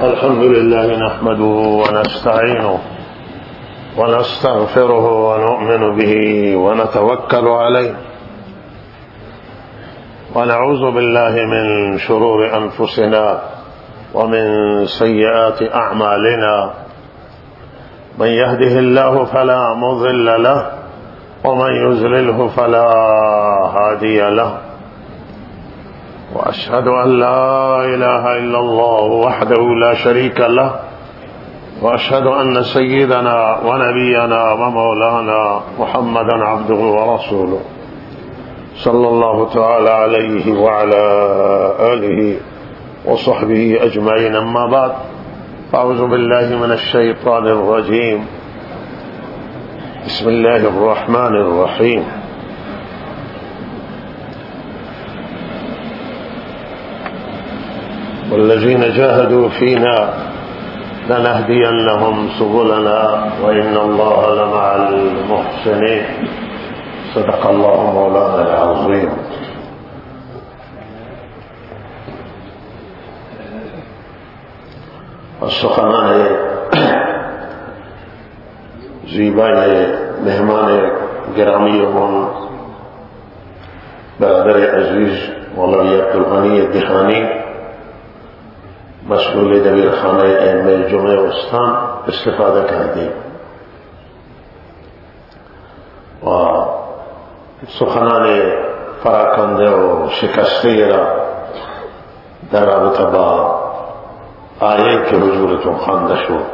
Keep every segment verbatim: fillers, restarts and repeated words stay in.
الحمد لله نحمده ونستعينه ونستغفره ونؤمن به ونتوكل عليه ونعوذ بالله من شرور أنفسنا ومن سيئات أعمالنا. من يهده الله فلا مضل له ومن يضلله فلا هادي له. وأشهد أن لا إله إلا الله وحده لا شريك له وأشهد أن سيدنا ونبينا ومولانا محمدا عبده ورسوله صلى الله تعالى عليه وعلى آله وصحبه أجمعين. أما بعد، أعوذ بالله من الشيطان الرجيم. بسم الله الرحمن الرحيم. والذين جاهدوا فينا لنهدينهم سبلنا وإن الله لمع المحسنين. صدق الله مولانا العظيم. سخنان زیبای مهمان گرامیمون برادر عزیز مولوی عبدالغنی دهانی مسئول دبیرخانه ائمه جمعه استان استفاده کردیم و سخنان پراکنده و شکسته را در رابطه با آیه که حضورتون خوانده شد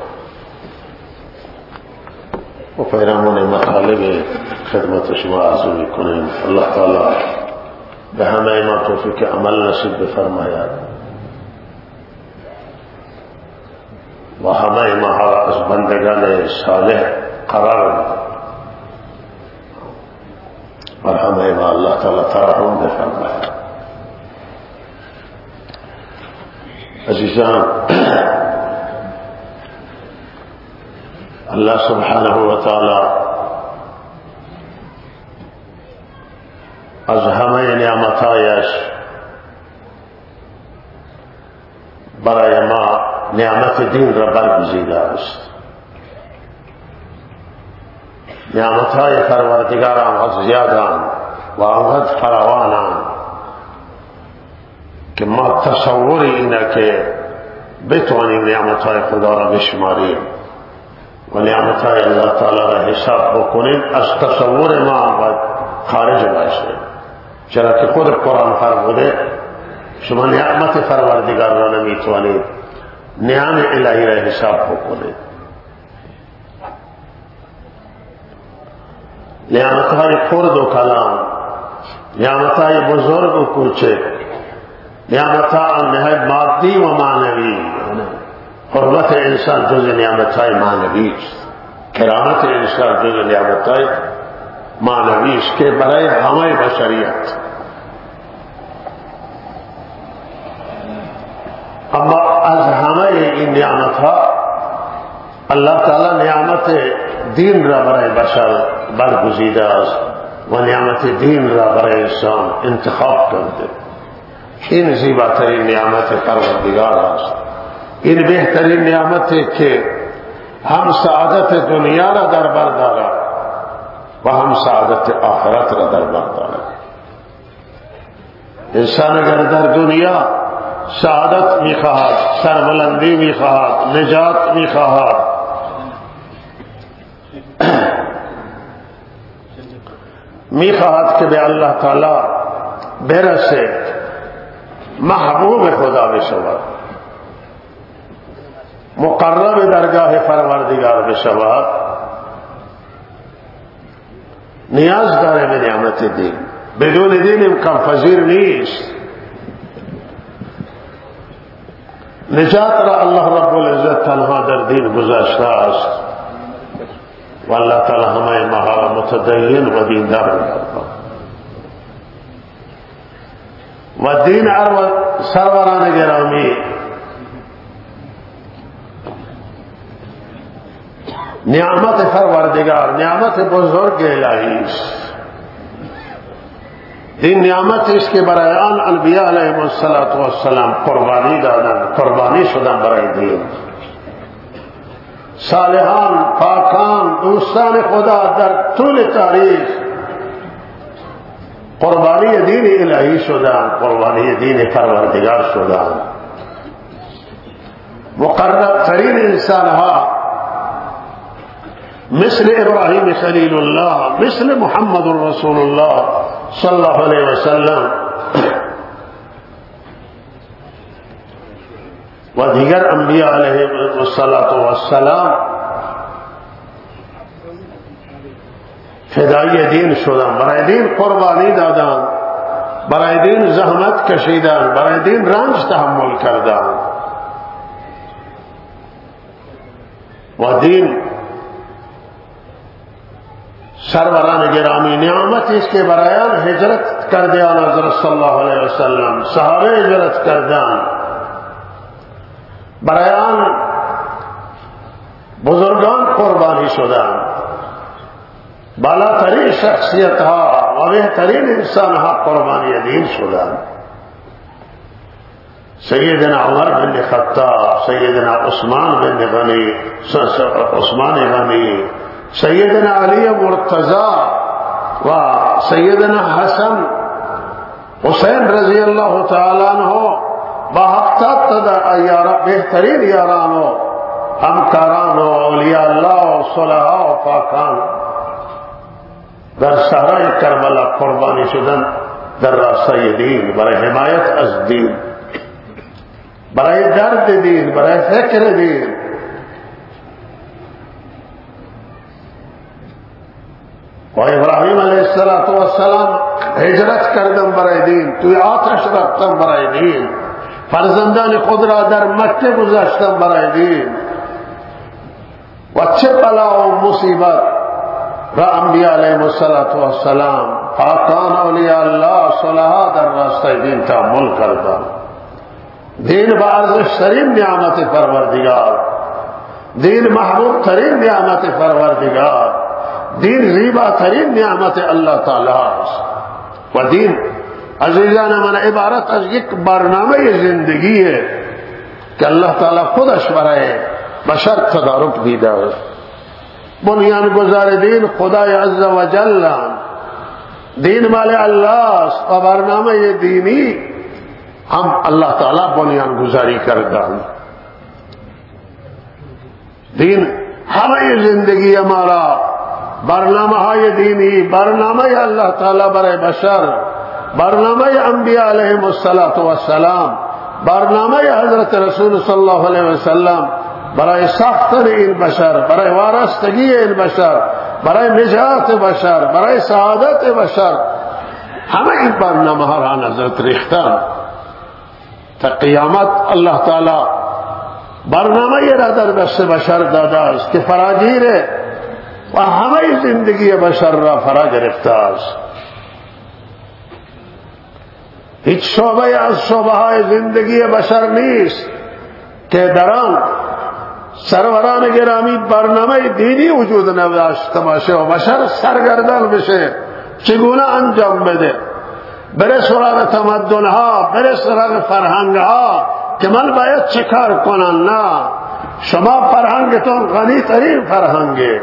و پیرامون مطالب خدمت شما عرض میکنیم. الله تعالی به همه ما توفیق عمل نصیب بفرماید و همه ما از بندگان صالح قرار بده و همه ما الله تعالی ترحم بفرماید. عزیزان، الله سبحانه و تعالی از همه نعمتایش برای ما نعمت دین را برگزیده است. نعمتهای پروردگار آنقدر زیادند و آنقدر فراوانند که ما تصور اینه که بتوانیم نعمتهای خدا را بشماریم و نعمتهای الله تعالی را حساب بکنیم از تصور ما آنقدر خارج باشه. چرا که خود قرآن فرموده شما نعمت پروردگار را نمیتوانید نعم الهی را حساب بکنید. نعمتهای خرد و کلام، نعمتهای بزرگ و کوچک، نعمتهای نهایت مادی و معنوی. حرمت انسان جز نعمتهای معنوی است، کرامت انسان جز نعمتهای معنوی است که برای همه بشریت. اما از همه این نعمتها الله تعالی نعمت دین را برای بشر برگزیده است و نعمت دین را برای انسان انتخاب کرده. این زیباترین نعمت پروردگار است. این بهترین نعمتی که هم سعادت دنیا را در بر دارد و هم سعادت آخرت را در بر دارد. انسان اگر در دنیا سعادت میخواهد، سربلندی میخواهد، نجات میخواهد، میخواهد که به الله تعالی برسه، محبوب خدا بشود، مقرب درگاه پروردگار بشود، نیاز داره به نعمت دین. بدون دین امکان پذیر نیست. نجات را الله رب العزت تنها در دین گذاشته است و الله تعالی همه ما را متدین و دیندار می‌کند. و دین ارو سروران گرامی، نعمت پروردگار، نعمت بزرگ الهی است. دین نعمتی است که برای آن انبیاء علیهم السلام قربانی دادند، قربانی شدند برای دین. صالحان، پاکان، دوستان خدا در طول تاریخ قربانی دین الهی شدند، قربانی دین پروردگار شدند. مقرب ترین انسان ها مثل ابراهیم خلیل الله، مثل محمد رسول الله صلی الله علیه وسلم و دیگر انبیاء علیهم السلام فدای دین شدند، برای دین قربانی دادند، برای دین زحمت کشیدند، برای دین رنج تحمل کردند. و دین سروران گرامی نعمتی است که برای آن هجرت کردند حضرت صلی الله علیه وسلم، صحابه هجرت کردند، برای آن بزرگان قربانی شدند، بالاترین شخصیت ها و بهترین انسان ها قربانی دین شدند. سیدنا عمر بن خطاب، سیدنا عثمان بن غنی، عثمان غنی، سیدنا علی مرتضی و سیدنا حسن حسین رضی اللہ تعالی عنہ با هفتاد تا یاران، بهترین یاران و همکاران و اولیاء الله و صلحا و پاکان در صحرای کربلا قربانی شدن در راستای دین، برای حمایت از دین، برای درد دین، برای فکر دین. و ابراهیم علیه السلام هجرت کردن برای دین، توی آتش رفتن برای دین، فرزندان خود را در مکه گذاشتن برای دین. و چه بلا و مصیبت را انبیاء علیهم السلام، پاکان اولیاء الله صلحا در راستای دین تحمل کردند. دین با ارزش ترین نعمت پروردگار، دین محبوب ترین نعمت پروردگار، دین زیبا ترین نعمت اللہ تعالی است. و دین عزیزان من عبارت از یک برنامه زندگی ہے کہ اللہ تعالی خودش برای بشر تدارک دیده است. بنیان گذار دین خدای عز و جل، دین مال اللہ است و برنامه دینی ہم اللہ تعالی بنیان گذاری کردند. دین همه زندگی ہمارا برنامه های دینی، برنامه اللہ تعالی برای بشر، برنامه انبیاء علیهم السلام، برنامه حضرت رسول صلی اللہ علیہ وسلم برای ساختن این بشر، برای وارستگی این بشر، برای نجات بشر، برای سعادت بشر، همه این برنامه ها را نظرت ریختن تا قیامت. اللہ تعالی برنامه را در دست بشر داده است که فراگیره و همه زندگی بشر را فرا گرفته است. هیچ شعبه از شعبه های زندگی بشر نیست که در آن سروران گرامی برنامه دینی وجود نداشته باشه و بشر سرگردان بشه چگونه انجام بده، بره سراغ تمدن ها، بره سراغ فرهنگ ها که من باید چه کار کنم. نه، شما فرهنگتون غنی ترین فرهنگه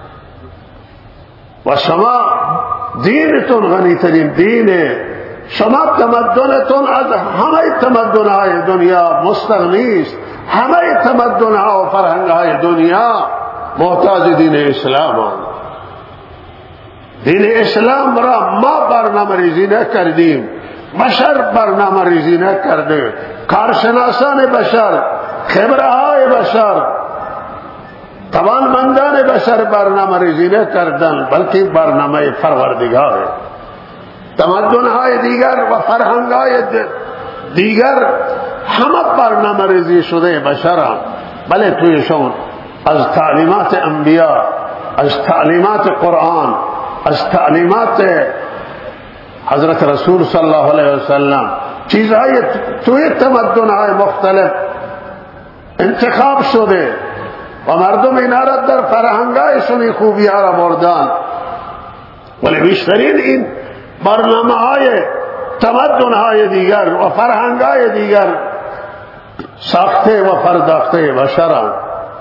و شما دینتون غنی ترین دینه. شما تمدنتون از همه تمدنهای دنیا مستغنی است. همه تمدنها و فرهنگهای دنیا محتاج دین اسلام هستند. دین اسلام را ما برنامه ریزی نکردیم، بشر برنامه ریزی نکرده. کارشناسان بشر، خبرهای بشر، توانمندان بشر برنامه ریزی نکردن، بلکه برنامه پروردگار. تمدن‌های دیگر و فرهنگ‌های دیگر همه برنامه ریزی شده بشران، بله تویشون از تعلیمات انبیاء، از تعلیمات قرآن، از تعلیمات حضرت رسول صلی اللہ علیہ وسلم چیزهای توی تمدن‌های مختلف انتخاب شده و مردم اینا را در فرهنگایشون خوبی ها را بردن. ولی بیشترین این برنامه های تمدن های دیگر و فرهنگ های دیگر ساخته و پرداخته بشران،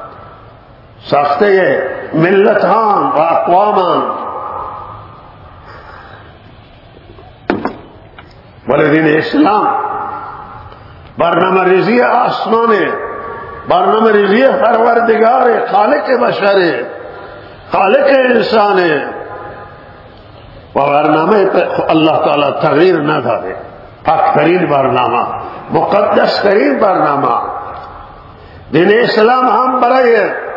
ساخته ملتان و اقوامان. ولی دین اسلام برنامه ریزی آسمانه، برنامه ریزی پروردگار، خالق بشره، خالق انسانه و برنامه اللہ تعالی تغییر نداره. پاک ترین برنامه، مقدس ترین برنامه. دین اسلام هم برای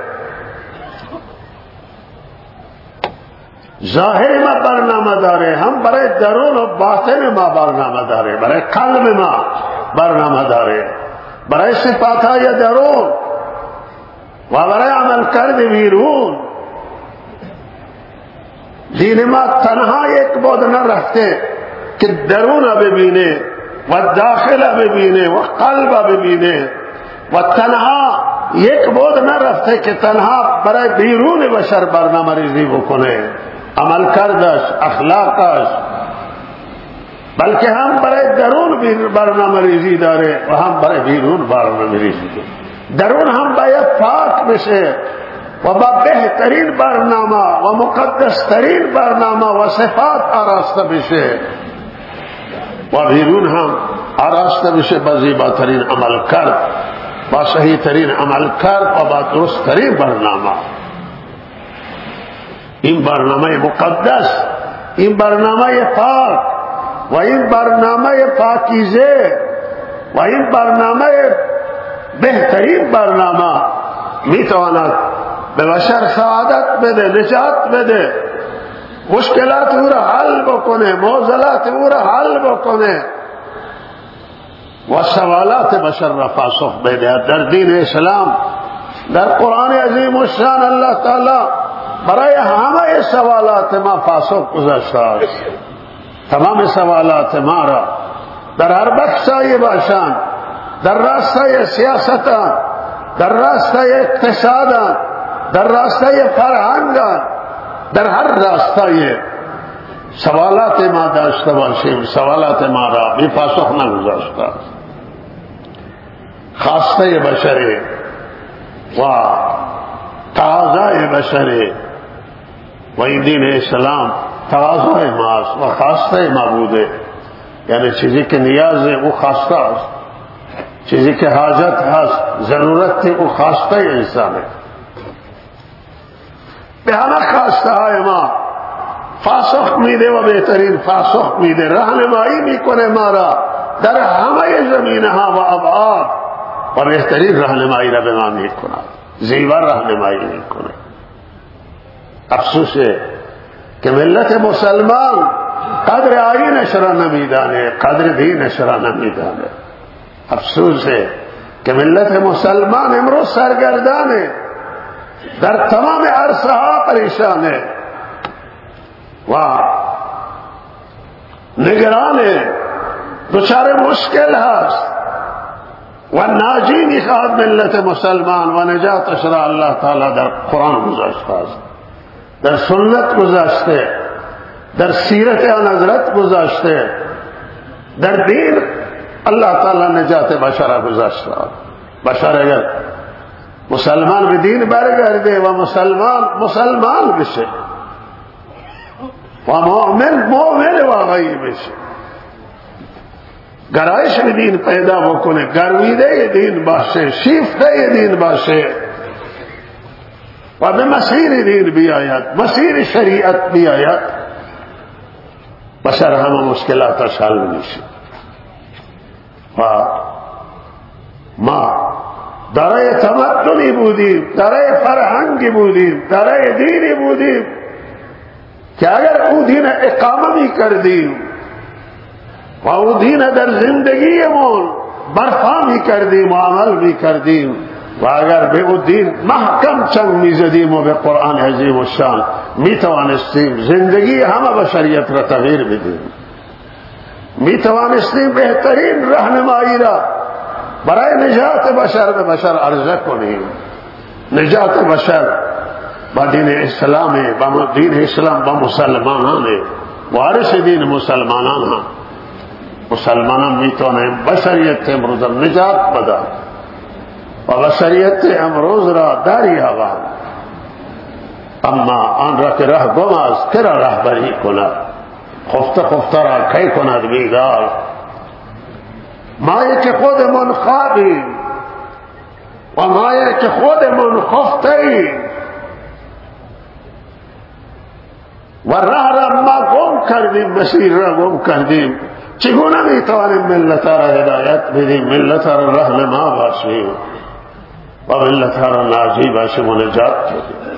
ظاهر ما برنامه داره، هم برای درون و باطن ما برنامه داره، برای قلب ما برنامه داره، برای صفاتهای درون و برای عمل کرد بیرون. دین ما تنها یک بود نرفته که درون ببینه و داخل ببینه و قلب ببینه، و تنها یک بود نرفته که تنها برای بیرون بشر برنامه ریزی بکنه، عمل کردش، اخلاقش، بلکه هم برای درون برنامه ریزی داره و هم برای بیرون برنامه ریزی داره. درون هم باید پاک بشه و با بهترین برنامه و مقدس ترین برنامه و صفات آراسته بشه، و بیرون هم آراسته بشه با زیباترین عمل کرد، با صحیح ترین عمل کرد و با درست ترین برنامه. این برنامه مقدس، این برنامه پاک و این برنامه پاکیزه و این برنامه بهترین برنامه میتواند به بشر سعادت بده، نجات بده، مشکلات او را حل بکنه، معضلات او را حل بکنه و سوالات بشر را پاسخ بده. در دین اسلام، در قرآن عظیم الشان اللہ تعالی برای همه سوالات ما پاسخ گذاشته است. تمام سوالات ما را در هر بخشای باشند، در راستای سیاست، در راستای اقتصاد، در راستای فرهنگ، در هر راستای سوالات ما داشته باشیم، سوالات ما را بی پاسخ نگذاشته است. خواسته بشری و تقاضای بشری و این دین اسلام تقاضای ماست و خواسته ما بوده، یعنی چیزی که نیاز او خواسته است، چیزی که حاجت هست، ضرورت او خواسته انسانه. به همه خواسته های ما پاسخ میده و بهترین پاسخ میده، راهنمایی میکنه ما را در همه زمینه ها و ابعاد و بهترین راهنمایی را به ما میکنه، زیبا راهنمایی میکنه. افسوسه که ملت مسلمان قدر آیینش را نمیدانه، قدر دینش را نمیدانه. افسوسه که ملت مسلمان امروز سرگردانه، در تمام عرصه ها پریشانه و نگرانه، دچار مشکل هست و ناجی میخواد ملت مسلمان و نجاتش را اللہ تعالی در قرآن گذاشته است، در سنت گذاشته، در سیرت آن حضرت گذاشته، در دین اللہ تعالی نجات بشر گذاشته. بشر اگر مسلمان به دین برگرده و مسلمان مسلمان بشه و مؤمن مؤمن واقعی بشه، گرایش به دین پیدا بکنه، گرویده دین باشه، شیفته دین باشه و به مسیر دین بیاید، مسیر شریعت بیاید، بشر همه مشکلاتش حل میشه. و ما دارای تمدنی بودیم، دارای فرهنگی بودیم، دارای دینی بودیم که اگر او دین اقامه می کردیم و او دین در زندگیمون برپا می کردیم و عمل می کردیم و اگر به او دین محکم چنگ می زدیم و به قرآن عظیم الشان می توانستیم زندگی همه بشریت را تغییر بدیم، می توانستیم بهترین راهنمایی را برای نجات بشر به بشر عرضه کنیم. نجات بشر با دین اسلام، با دین اسلام با مسلمانان وارث دین مسلمانان هم مسلمانان میتونه بشریت امروز نجات بده و بشریت امروز را دریابد، اما آن را که ره گم است که را رهبری کند، خفته خفته را کی کند بیدار. مایی که خودمون خوابیم و مایی که خودمون خفته ایم و راه را ما گم کردیم، مسیر را گم کردیم، چگونه میتوانیم ملت را هدایت بدیم، ملت را راهنما باشیم و ملت را ناجی باشیم و نجات بدیم؟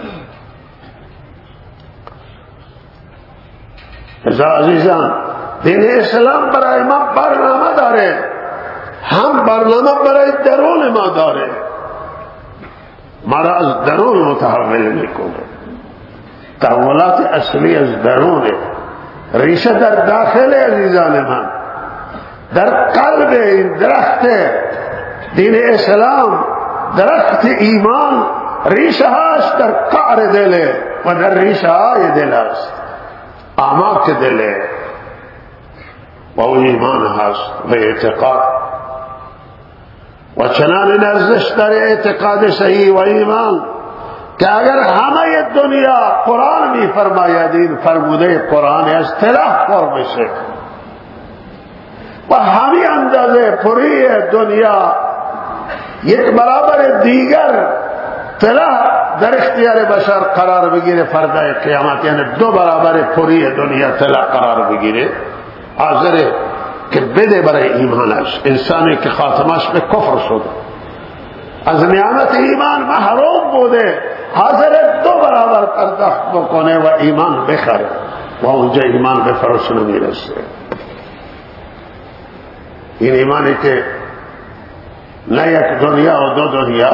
ازا عزیزان، دین اسلام برای ما برنامه داره، هم برنامه برای درون ما داره، ما را از درون متحول میکنه. تحولات اصلی از درونه، ریشه در داخل عزیزان من، در قلب این درخت دین اسلام، درخت ایمان، ریشه هاش در قعر دله و در ریشه های دل است، اعماق دله و ایمان هست و اعتقاد. و چنان ارزش در اعتقاد صحیح و ایمان که اگر همه دنیا قرآن می فرماید، این فرموده قرآن از طلاق پر بشه و همین اندازه پوری دنیا یک برابر دیگر طلاق در اختیار بشر قرار بگیره فردای قیامت، یعنی دو برابر پوری دنیا طلاق قرار بگیره، حاضر که بده برای ایمانش. انسانی که خاتمش به کفر شد، از نعمت ایمان محروم بوده، حاضر دو برابر پرداخت بکنه و ایمان بخره و اونجا ایمان به فروش نمیرسه. این ایمانی که نه یک دنیا و دو دنیا،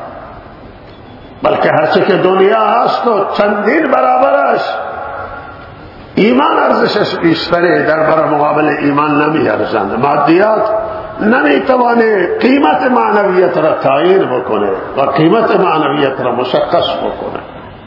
بلکه هرچه که دنیا هست و چندین برابرش، ایمان ارزشش بیشتره، در برای مقابل ایمان نمی ارزند. مادیات نمی توانه قیمت معنویت را تعیین بکنه و قیمت معنویت را مشخص بکنه.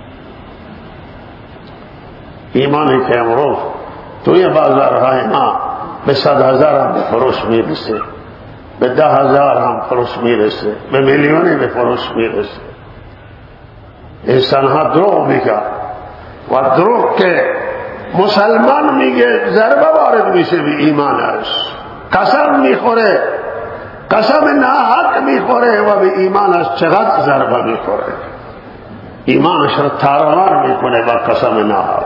ایمانی که امروز توی بازارهای ما به صد هزار هم به فروش میرسه، به ده هزار هم فروش میرسه، به میلیونی به فروش میرسه. انسان ها دروغ میگه و دروغ که مسلمان میگه ضربه وارد میشه به ایمانش، قسم میخوره، قسم ناحق میخوره و به ایمانش چقدر ضربه میخوره، ایمانش را تاروار میکنه با قسم ناحق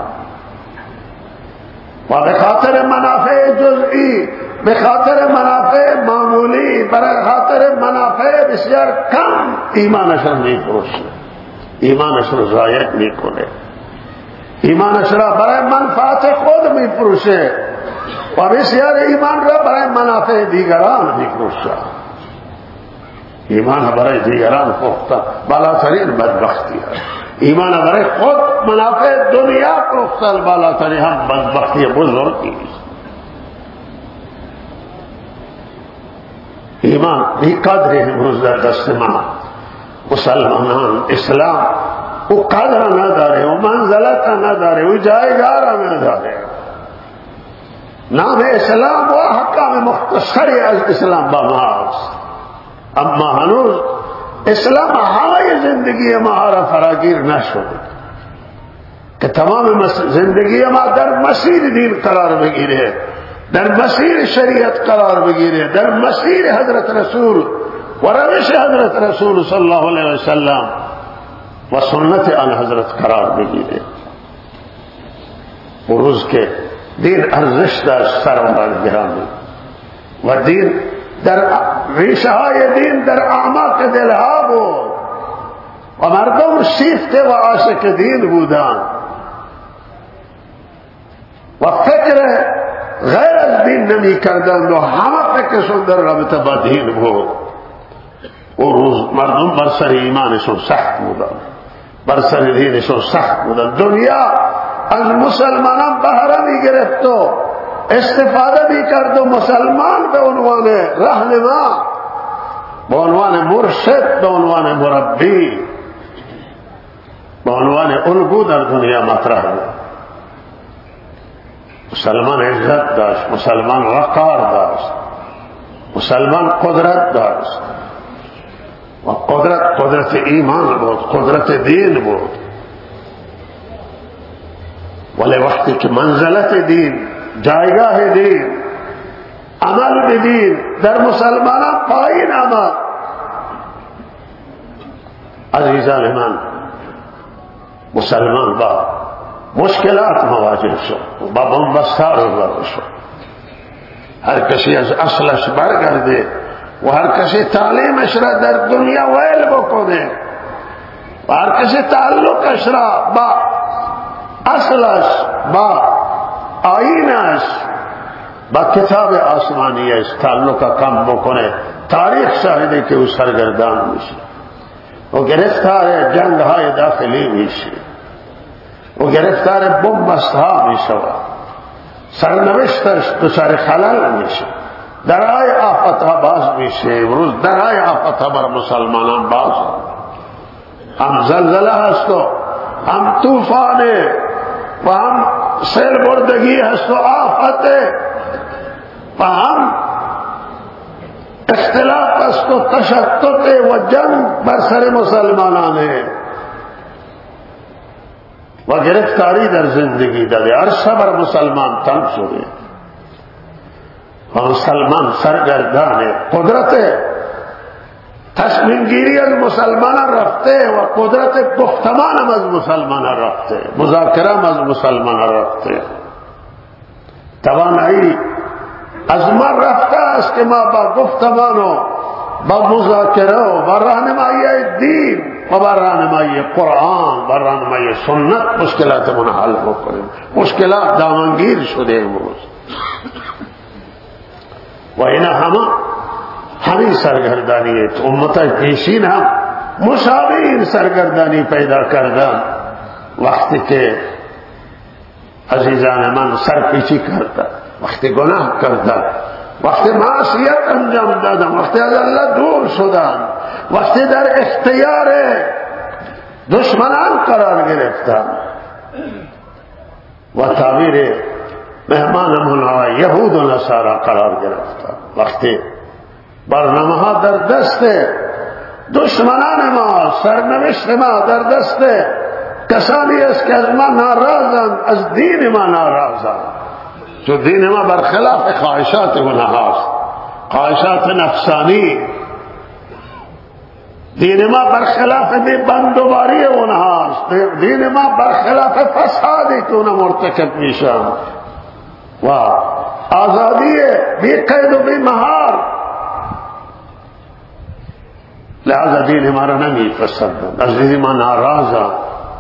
و به خاطر منافع جزئی، به خاطر منافع معمولی، برای خاطر منافع بسیار کم ایمانش را میفروشه، ایمانش را ضایع میکنه، ایمانش را برای منفعت خود میفروشه و بسیار ایمان را برای منافع دیگران میفروشه. ایمان برای دیگران فروختن بالاترین بدبختی است. ایمان برای خود منافع دنیا فروختن بالاترین هم بدبختی بزرگی است. ایمان بی قدر امروز در دست ما مسلمانان، اسلام او قدر نداره، او منزلت نداره، او جایگاه نداره. نام اسلام و احکام مختصری از اسلام با ما است، اما هنوز اسلام همه زندگی ما را فراگیر نشد که تمام زندگی ما در مسیر دین قرار بگیره، در مسیر شریعت قرار بگیره، در مسیر حضرت رسول و روش حضرت رسول صلی الله علیه وسلم و سنت آن حضرت قرار بگیره. و روز که دین ارزش داشت سرمرا گرامی و دین در ریشه های دین در اعماق دلها بود و مردم شیفته و عاشق دین بودند و فکر غیر از دین نمی کردند و همه فکرشون در رابطه با دین بود. و روز مردم بر سر ایمانشون سخت بودند، بر سر دینشون سخت بودند. دنیا از مسلمانان بهره می گرفت و استفاده می کرد و مسلمان به عنوان راهنما، به عنوان مرشد، به عنوان مربی، به عنوان الگو در دنیا مطرح بود. مسلمان عزت داشت، مسلمان وقار داشت، مسلمان قدرت داشت و قدرت قدرت ایمان بود، قدرت دین بود. ولی وقتی که منزلت دین، جایگاه دین، عمل به دین در مسلمانان پایین آمد، عزیزان من، مسلمان با مشکلات مواجه شد، با بنبستا روبرو شد. هر کسی از اصلش برگرده و هر کسی تعلیمش را در دنیا ویل بکنه و هر کسی تعلقش را با اصلش، با آیینش، با کتاب آسمانیش تعلق کم بکنه، تاریخ شاهده که او سرگردان میشه و گرفتار جنگ های داخلی میشه و گرفتار بنبست ها میشود، سرنوشتش دچار خلل میشه، درهای آفت ها باز میشه. امروز درهای آفت ها بر مسلمانان باز، هم زلزله هست و هم طوفان و هم سیل بردگی هست و آفت و هم اختلاف است و تشتت و جنگ بر سر مسلمانان و گرفتاری در زندگی داده. عرصه بر مسلمان تنگ شده و مسلمان سرگردان قدرت تصمیم گیری از مسلمان رفته و قدرت گفتمان از مسلمان رفته، مذاکره از مسلمان رفته. توانایی از ما رفته است که ما با گفتمان و با مذاکره و با راهنمایی دین و با راهنمایی قرآن و راهنمایی سنت مشکلاتمون حل بکنیم. مشکلات دامنگیر شده امروز و اینا همه همین سرگردانیت. امت پیشین هم مشابه سرگردانی پیدا کردن وقتی که عزیزان من سرپیچی کردن، وقتی گناه کردن، وقتی معصیت انجام دادن، وقتی از الله دور شدن، وقتی در اختیار دشمنان قرار گرفتن و تعبیر مهمانمون یهود و نصارا قرار گرفتن، وقتی برنامه ها در دست دشمنان ما، سرنوشت ما در دست کسانی است که از ما ناراضند، از دین ما ناراضند، تو دین ما برخلاف خواهشات اونها است، خواهشات نفسانی. دین ما برخلاف بندوباری اونها است، دین ما برخلاف فسادی که اونها مرتکب میشن و آزادی بی قید و بی مهار. لہذا دین ما را نمی پسندند، از دین ما ناراضند.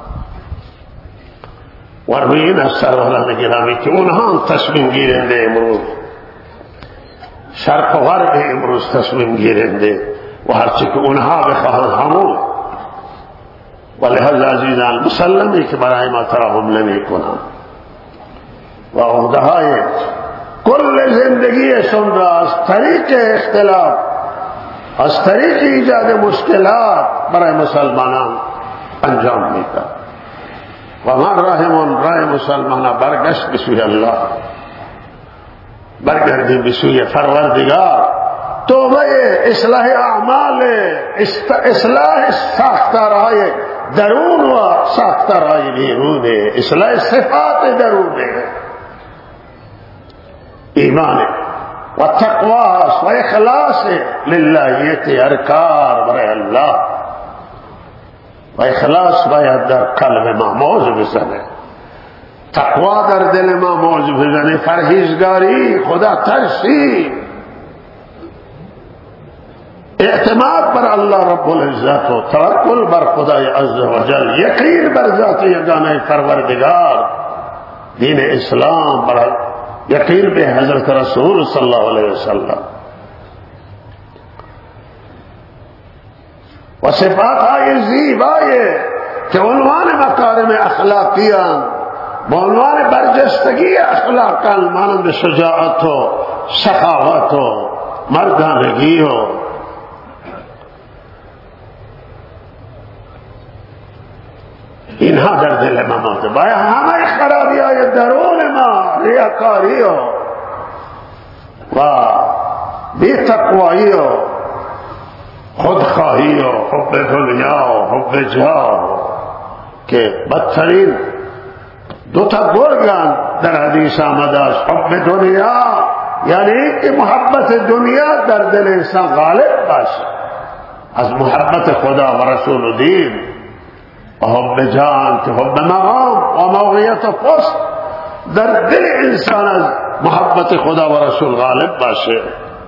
و این از سروران گرامی که اونها تصمیم گیرنده امروز، شرق و غرب امروز تصمیم گیرنده و هرچی که اونها بخواهند همون. و لحظه عزیزان مسلمی که برای ما تراهم نمی کنند و عهده های کل زندگیشون را از طریق اختلاف، از طریق ایجاد مشکلات برای مسلمانان انجام میدن. و ما راهمون راه مسلمان برگشت به سوی الله، برگردیم به سوی پروردگار، توبه، اصلاح اعمال، اصلاح ساختارهای درون و ساختارهای بیرون، اصلاح صفات درون، ایمان و تقواست و اخلاص للهیت هر کار برای الله و اخلاص باید در قلب ما موج بزنه، تقوا در دل ما موج بزنه، پرهیزگاری، خدا ترسی، اعتماد بر الله رب العزت و توکل بر خدای عز و جل، یقین بر ذات یگانه پروردگار، دین اسلام، بر یقین به حضرت رسول صلی الله علیه وسلم و صفات های زیبایی که عنوان مکارم اخلاقیان، با عنوان برجستگی اخلاقان، مانند شجاعت و سخاوت و مردانگی و اینها در دل ما موجود باید همه خرابی های درون ما، ریاکاری و و بی تقوایی و خودخواهی و حب دنیا و حب جاه که بدترین دو تا گرگان در حدیث آمده است. حب دنیا یعنی که محبت دنیا در دل انسان غالب باشه از محبت خدا و رسول و دین، و حب جان که حب مقام و موقعیت و پست در دل انسان از محبت خدا و رسول غالب باشه.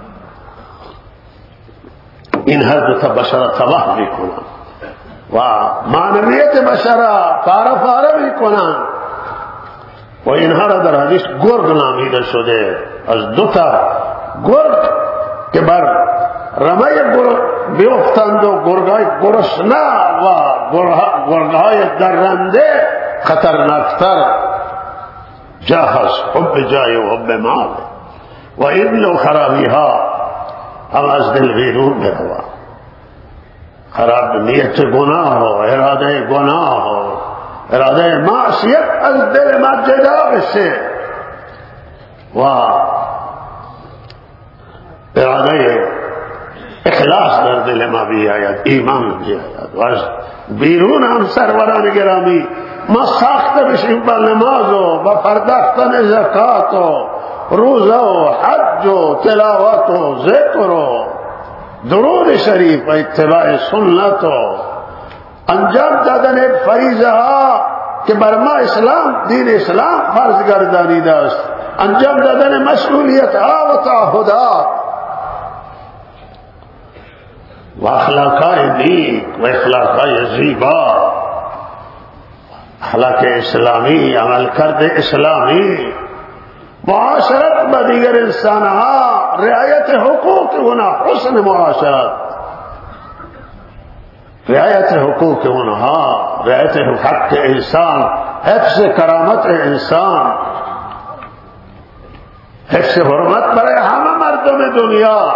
این هر دو تا بشر تباه میکنن و معنویت بشر پاره پاره میکنن و اینها را در حدیث گرگ نامیده شده، از دو تا گرگ که بر رمه بیفتند و گرگای گرسنه و گرگای درنده خطرناکتر جاه است، حب جای و حب مال. و این نوع خرابی ها هم از دل بیرون بروا، خراب نیت گناه و اراده گناه و اراده معصیت از دل ما جدا بشه و اراده اخلاص در دل ما بیاید، ایمان بیاید و از بیرون هم سروران گرامی ما ساخته بشیم با نماز و با پرداختن زکات و روزه و حج و تلاوت و ذکر و درود شریف و اتباع سنت و انجام دادن فریضه ها که بر ما اسلام دین اسلام فرض گردانیده است، انجام دادن مسئولیت ها و تعهدات و اخلاقای نیک و اخلاقای زیبا، اخلاق اسلامی، عمل کرده اسلامی، معاشرت با دیگر انسانها، رعایت حقوق اونها، حسن معاشرت، رعایت حقوق اونها، رعایت حق انسان، حفظ کرامت انسان، حفظ حرمت برای همه مردم دنیا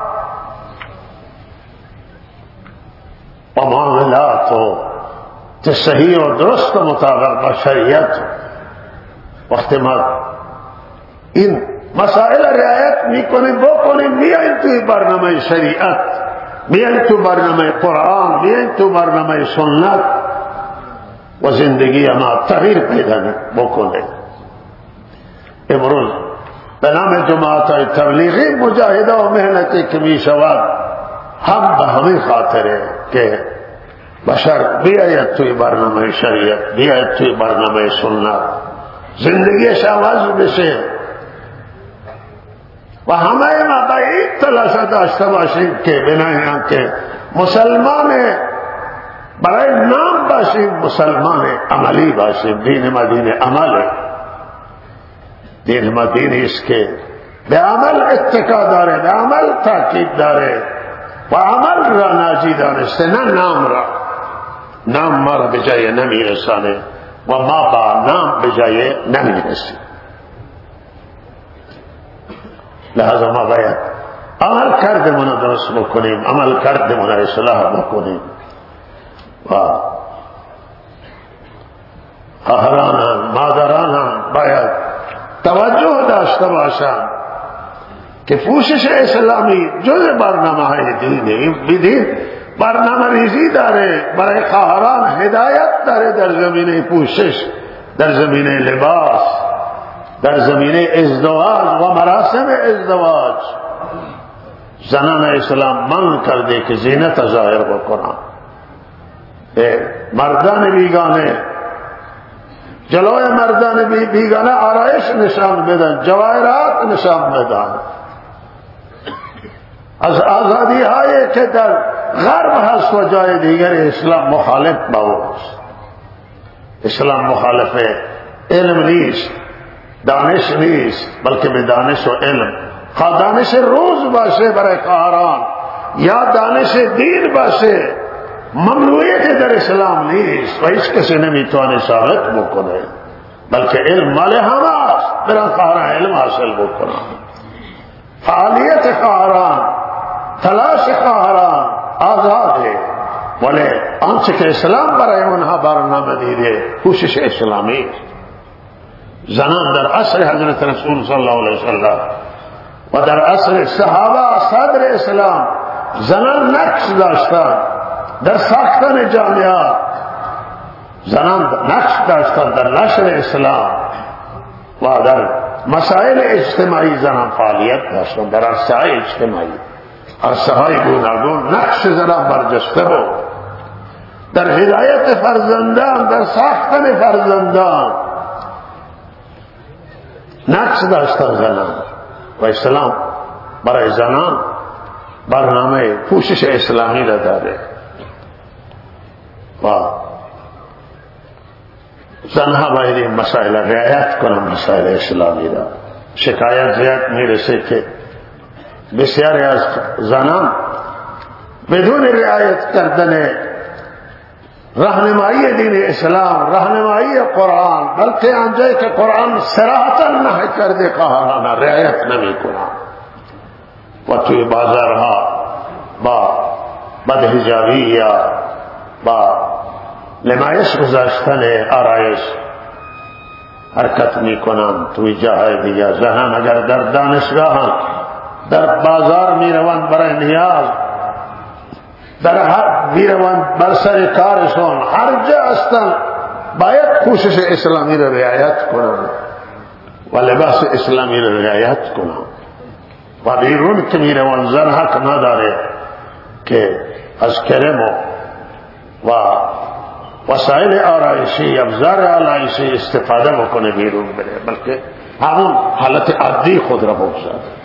و معاملات و صحیح و درست و مطابق با شریعت. وقتی ما این مسائل رعایت میکنیم بکنیم، میاییم توی برنامه شریعت، میاییم تو برنامه قرآن، میاییم تو برنامه سنت و زندگی ما تغییر پیدا بکنه. امروز به نام جماعت های تبلیغی مجاهده و محنتی که می شود هم به همین خاطره که بشر بیاید توی برنامه شریعت، بیاید توی برنامه سنت، زندگیش عوض بشه و همه ما به این تلاش داشته باشیم که بنایم که مسلمان برای نام باشیم، مسلمان عملی باشیم. دین ما دین عمله، دین ما دینی است که به عمل اتکا داره، به عمل تاکید داره و عمل را ناجی دانسته، نه نام را. نام ما را به جای نمی رسانه و ما با نام به جای نمی رسیم. لحظه ما باید عمل کردمون را درست بکنیم، عمل کردمون را اصلاح بکنیم و خواهرانان مادرانان باید توجه داشته باشند که پوشش اسلامی جز برنامه های دینی بدین برنامه ریزی داره، برای خواهران هدایت داره در زمینه پوشش، در زمینه لباس، در زمینه ازدواج و مراسم ازدواج. زنان اسلام من کرده که زینت ظاهر بکنن، مردان بیگانه جلوی مردان بیگانه آرایش نشان بدن، جواهرات نشان بدن. از آزادی هایی که در غرب هست و جای دیگر اسلام مخالف باوست. اسلام مخالف علم نیست، دانش نیست، بلکه به دانش و علم، خواه دانش روز باشه برای خواهران یا دانش دین باشه، ممنوعیت در اسلام نیست و هیچ کسی نمیتونه ثابت بکنه، بلکه علم مال همه است. برن خواهران علم حاصل بکنن. فعالیت خواهران، تلاش خواهران آزاده ولی آنچه که اسلام برای اونها برنامه دیده کوشش اسلامی. زنان در عصر حضرت رسول صلی الله علیه وسلم و در عصر صحابه صدر اسلام زنان نقش داشتند در ساختن جامعه، زنان نقش داشتند در نشر اسلام و در مسائل اجتماعی. زنان فعالیت داشتند در عرصه های اجتماعی، عرصه های گوناگون. نقش زنان برجسته بود در هدایت فرزندان، در ساختن فرزندان نقش داشتند زنان. و اسلام برای زنان برنامه پوشش اسلامی را داره و زنها باید این مسائل رعایت کنند، مسائل اسلامی را. شکایت زیاد میرسه که بسیاری از زنان بدون رعایت کردن راهنمایی دین اسلام، راهنمایی قرآن، بلکه آنجایی که قرآن صراحتا نهی کرده قهرانه رعایت نمی کنند و توی بازارها با بدحجابی یا با نمایش گذاشتن آرایش حرکت می کنند. توی جاهای دیگر زنان اگر در دانشگاه در بازار می روند برای نیاز، در هر میروند بر سر کارشون، هر جا هستند باید کوشش اسلامی را رعایت کنند و لباس اسلامی را رعایت کنند. و بیرون که میروند زن حق نداره که از کرم و وسایل آرایشی، ابزار آرایشی استفاده بکنه بیرون بره، بلکه همون حالت عادی خود را بگذاره.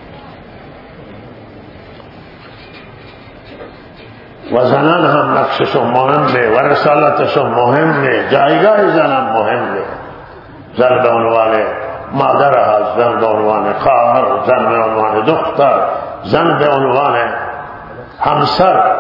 و زنان هم نقششون مهمه و رسالتشون مهمه، جایگاه زنان مهمه. زن به عنوان مادر هست، زن به عنوان خواهر، زن به عنوان دختر، زن به عنوان همسر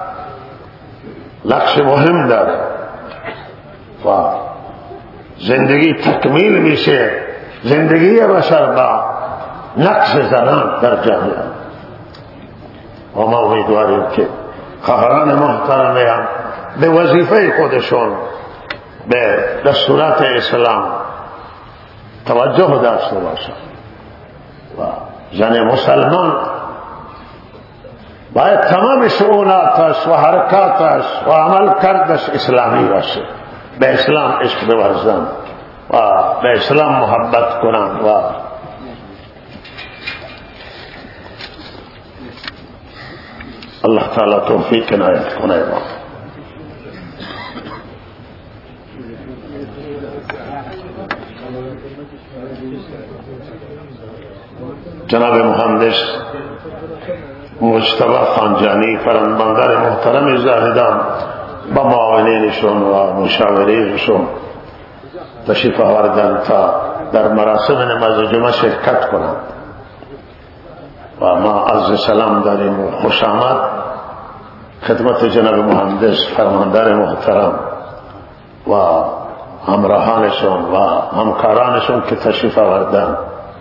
نقش مهم داره و زندگی تکمیل میشه، زندگی بشر با نقش زنان در جامعه. و ما امیدواریم که خواهران محترمه هم به وظیفه خودشون به دستورات اسلام توجه داشته باشند و زن مسلمان باید تمام شؤوناتش و حرکاتش و عمل کردش اسلامی باشه، به اسلام عشق بورزند و به اسلام محبت کنند و الله تعالی توفیق عنایت کنه. جناب مهندس مجتبی خانجانی فرماندار محترم زاهدان با معاونینشون و مشاورینشون تشریف آوردند تا در مراسم نماز جمعه شرکت کنند و ما عرض سلام داریم و خوش آمد خدمت جناب مهندس فرماندار محترم و همراهانشون و همکارانشون که تشریف آوردند.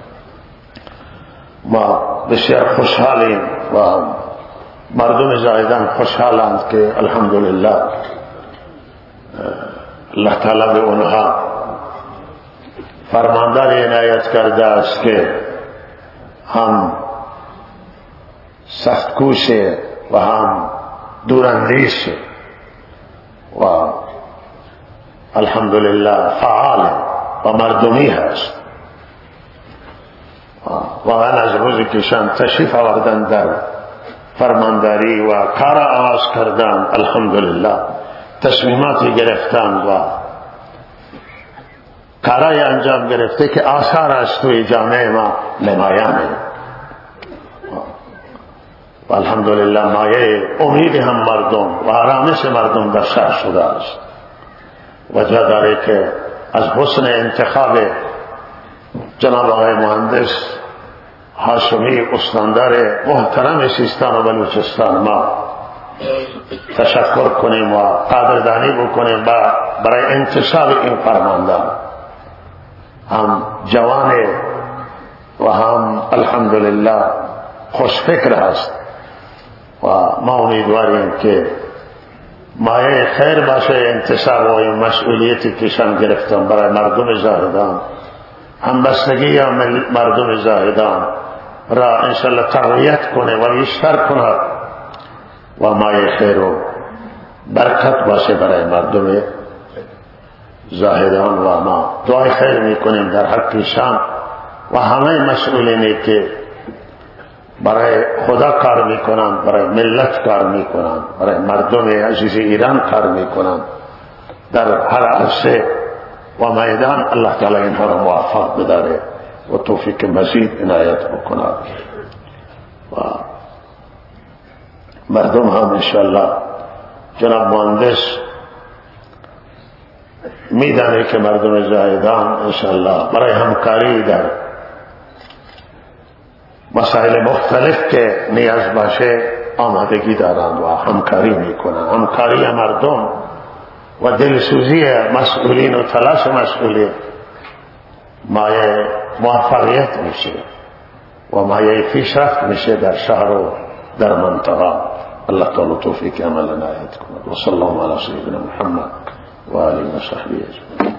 ما بسیار خوشحالیم و مردم زاهدان خوشحالند که الحمدلله الله تعالی به اونها فرمانداری عنایت کرده است که هم سختکوش و هم دوراندیش و الحمدلله فعال و مردمی هست. واقعا از روزی که شان تشریف آوردن در فرمانداری و کار آغاز کردن الحمدلله تصمیماتی گرفتن و کارای انجام گرفته که آثارش توی جامعه ما نمایانه و الحمدلله مایه امید هم مردم و آرامش مردم در شهر شده است. وجه داره که از حسن انتخاب جناب آقای مهندس هاشمی استاندار محترم سیستان و بلوچستان ما تشکر کنیم و قدردانی بکنیم برای انتصاب این فرماندار. هم جوان و هم الحمدلله خوشفکر هست و ما امیدواریم که مایه خیر باشه انتصاب و این مسئولیتی کشان گرفتم برای مردم زاهدان، همبستگی مردم زاهدان را انشاءالله تقویت کنه و بیشتر کند و مایه خیر و برکت باشه برای مردم زاهدان. و ما دعای خیر میکنیم در حقشان و همه مسئولینی که برای خدا کار میکنند، برای ملت کار میکنند، برای مردم عزیز ایران کار میکنند در هر عرصه و میدان. الله تعالی اینها را موفق بداره و توفیق مزید عنایت بکند و مردم هم انشاءالله جناب مهندس میدانه که مردم زاهدان انشاءالله برای همکاری در مسائل مختلف که نیاز باشه آمادگی دارند و همکاری میکنند. همکاری مردم و دلسوزی مسئولین و تلاش مسئولین مایه موفقیت میشه و مایه پیشرفت میشه در شهر و در منطقه. الله تعالی توفیق عمل عنایت کند و صلی الله علی سیدنا محمد و آله و صحبه اجمعین.